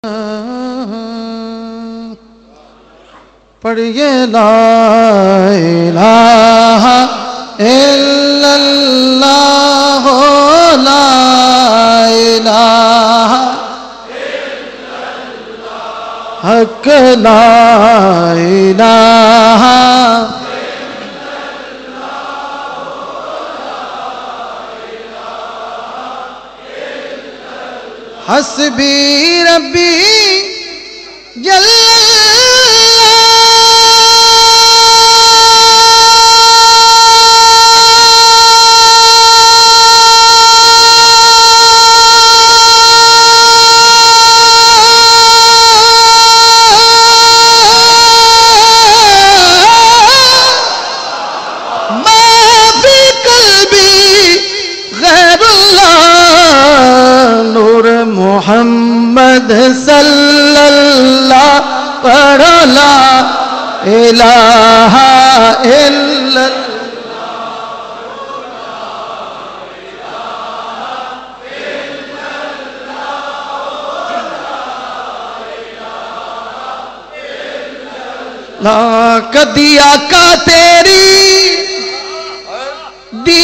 پڑھیے لا الہ الا اللہ لا الہ الا اللہ حق لا الہ حسبی ربی جل محمد صلی اللہ پڑھو لا الہ الا اللہ کدی آقا تیری دی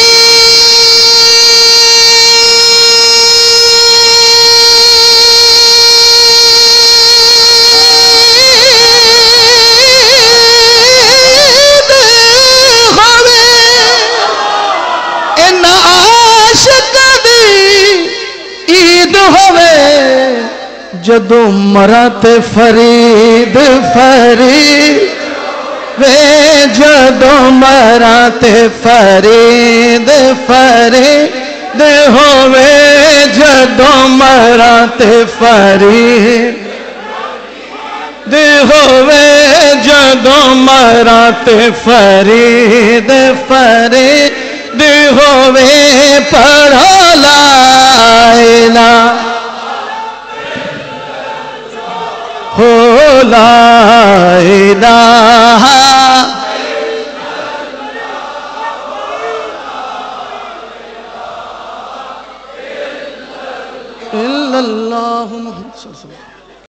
جدو مرات فرید فرید وے جدو مرات فرید فرید ہووے جدو مرات فرید ہووے جدو مرات فرید فرید ہووے پڑھو لا الہ ہو لا الہ الا اللہ محمد صلی اللہ علیہ وسلم